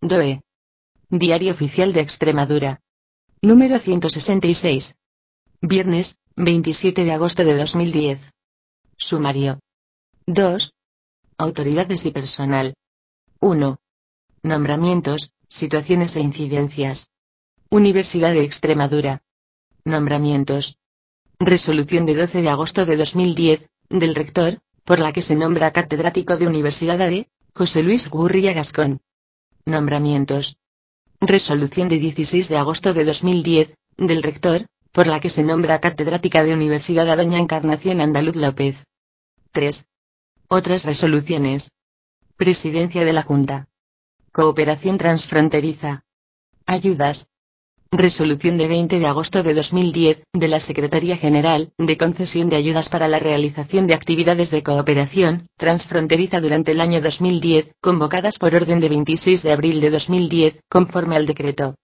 DOE. Diario Oficial de Extremadura. Número 166. Viernes, 27 de agosto de 2010. Sumario. 2. Autoridades y personal. 1. Nombramientos, situaciones e incidencias. Universidad de Extremadura. Nombramientos. Resolución de 12 de agosto de 2010, del rector, por la que se nombra catedrático de Universidad AD, José Luis Gurría Gascón. Nombramientos. Resolución de 16 de agosto de 2010, del rector, por la que se nombra catedrática de Universidad a doña Encarnación Andaluz López. 3. Otras resoluciones. Presidencia de la Junta. Cooperación transfronteriza. Ayudas. Resolución de 20 de agosto de 2010, de la Secretaría General, de concesión de ayudas para la realización de actividades de cooperación transfronteriza durante el año 2010, convocadas por orden de 26 de abril de 2010, conforme al decreto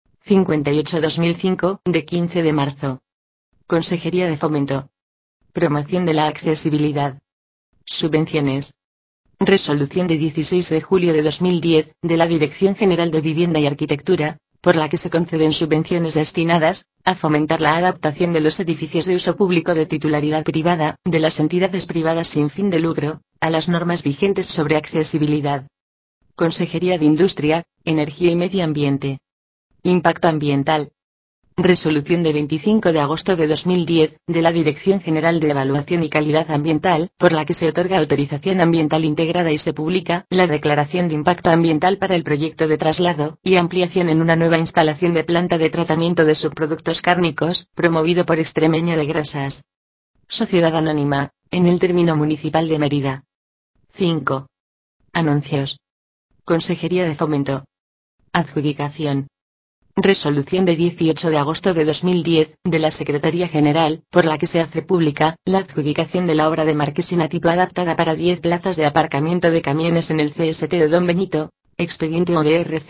58/2005, de 15 de marzo. Consejería de Fomento. Promoción de la accesibilidad. Subvenciones. Resolución de 16 de julio de 2010, de la Dirección General de Vivienda y Arquitectura, por la que se conceden subvenciones destinadas a fomentar la adaptación de los edificios de uso público de titularidad privada, de las entidades privadas sin fin de lucro, a las normas vigentes sobre accesibilidad. Consejería de Industria, Energía y Medio Ambiente. Impacto ambiental. Resolución de 25 de agosto de 2010, de la Dirección General de Evaluación y Calidad Ambiental, por la que se otorga autorización ambiental integrada y se publica la declaración de impacto ambiental para el proyecto de traslado y ampliación en una nueva instalación de planta de tratamiento de subproductos cárnicos, promovido por Extremeño de Grasas. Sociedad Anónima, en el término municipal de Mérida. 5. Anuncios. Consejería de Fomento. Adjudicación. Resolución de 18 de agosto de 2010, de la Secretaría General, por la que se hace pública la adjudicación de la obra de marquesina tipo adaptada para 10 plazas de aparcamiento de camiones en el CST de Don Benito, expediente ODR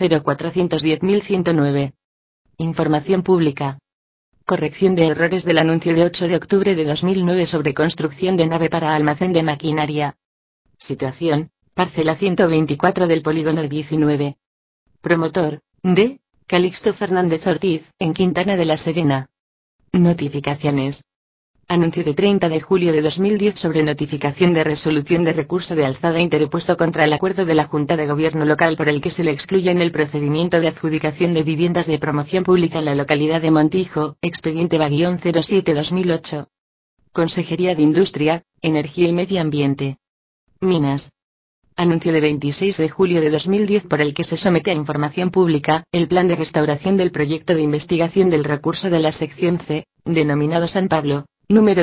0410109. Información pública. Corrección de errores del anuncio de 8 de octubre de 2009 sobre construcción de nave para almacén de maquinaria. Situación: parcela 124 del polígono 19. Promotor: D. Calixto Fernández Ortiz, en Quintana de la Serena. Notificaciones. Anuncio de 30 de julio de 2010 sobre notificación de resolución de recurso de alzada interpuesto contra el acuerdo de la Junta de Gobierno local por el que se le excluye en el procedimiento de adjudicación de viviendas de promoción pública en la localidad de Montijo, expediente /07/2008. Consejería de Industria, Energía y Medio Ambiente. Minas. Anuncio de 26 de julio de 2010 por el que se somete a información pública el plan de restauración del proyecto de investigación del recurso de la sección C, denominado San Pablo, número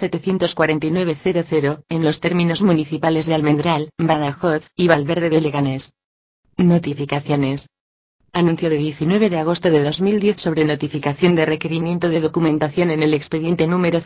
12.749.00, en los términos municipales de Almendral, Badajoz y Valverde de Leganés. Notificaciones. Anuncio de 19 de agosto de 2010 sobre notificación de requerimiento de documentación en el expediente número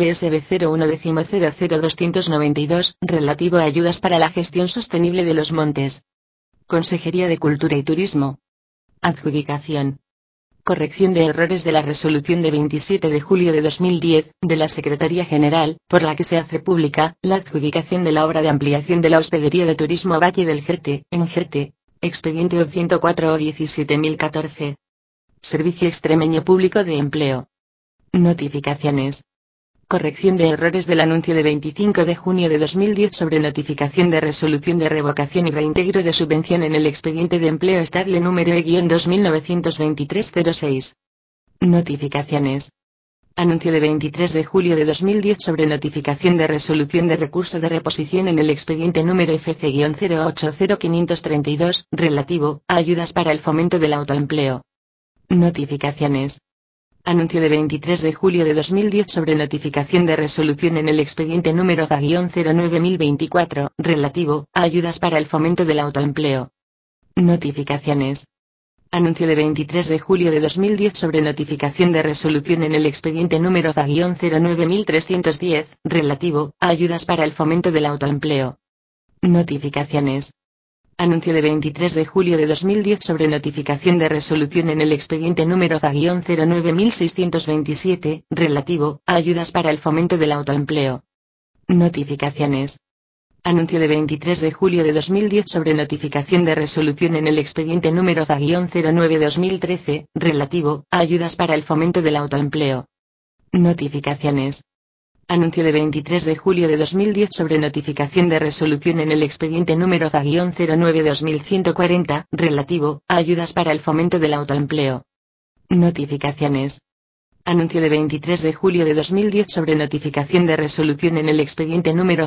09SB0110000292, relativo a ayudas para la gestión sostenible de los montes. Consejería de Cultura y Turismo. Adjudicación. Corrección de errores de la resolución de 27 de julio de 2010, de la Secretaría General, por la que se hace pública la adjudicación de la obra de ampliación de la hospedería de turismo Valle del Jerte, en Jerte. Expediente OB 104 o 17014. Servicio Extremeño Público de Empleo. Notificaciones. Corrección de errores del anuncio de 25 de junio de 2010 sobre notificación de resolución de revocación y reintegro de subvención en el expediente de empleo estable número E-292306. Notificaciones. Anuncio de 23 de julio de 2010 sobre notificación de resolución de recurso de reposición en el expediente número FC-080532, relativo a ayudas para el fomento del autoempleo. Notificaciones. Anuncio de 23 de julio de 2010 sobre notificación de resolución en el expediente número FA-09024, relativo a ayudas para el fomento del autoempleo. Notificaciones. Anuncio de 23 de julio de 2010 sobre notificación de resolución en el expediente número FA-09310, relativo a ayudas para el fomento del autoempleo. Notificaciones. Anuncio de 23 de julio de 2010 sobre notificación de resolución en el expediente número FA-09627, relativo a ayudas para el fomento del autoempleo. Notificaciones. Anuncio de 23 de julio de 2010 sobre notificación de resolución en el expediente número ZA-09-2013, relativo a ayudas para el fomento del autoempleo. Notificaciones. Anuncio de 23 de julio de 2010 sobre notificación de resolución en el expediente número ZA-09-2140, relativo a ayudas para el fomento del autoempleo. Notificaciones. Anuncio de 23 de julio de 2010 sobre notificación de resolución en el expediente número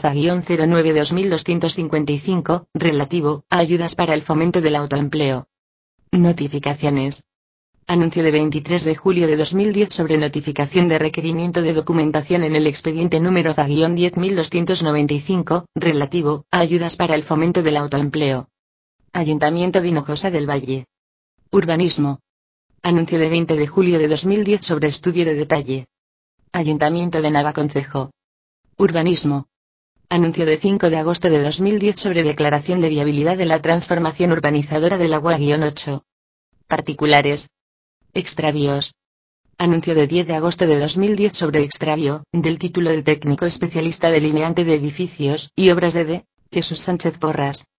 ZA-09-2255, relativo a ayudas para el fomento del autoempleo. Notificaciones. Anuncio de 23 de julio de 2010 sobre notificación de requerimiento de documentación en el expediente número ZA-10.295, relativo a ayudas para el fomento del autoempleo. Ayuntamiento de Hinojosa del Valle. Urbanismo. Anuncio de 20 de julio de 2010 sobre estudio de detalle. Ayuntamiento de Navaconcejo. Urbanismo. Anuncio de 5 de agosto de 2010 sobre declaración de viabilidad de la transformación urbanizadora del Agua-8. Particulares. Extravíos. Anuncio de 10 de agosto de 2010 sobre extravío del título de técnico especialista delineante de edificios y obras de D. Jesús Sánchez Porras.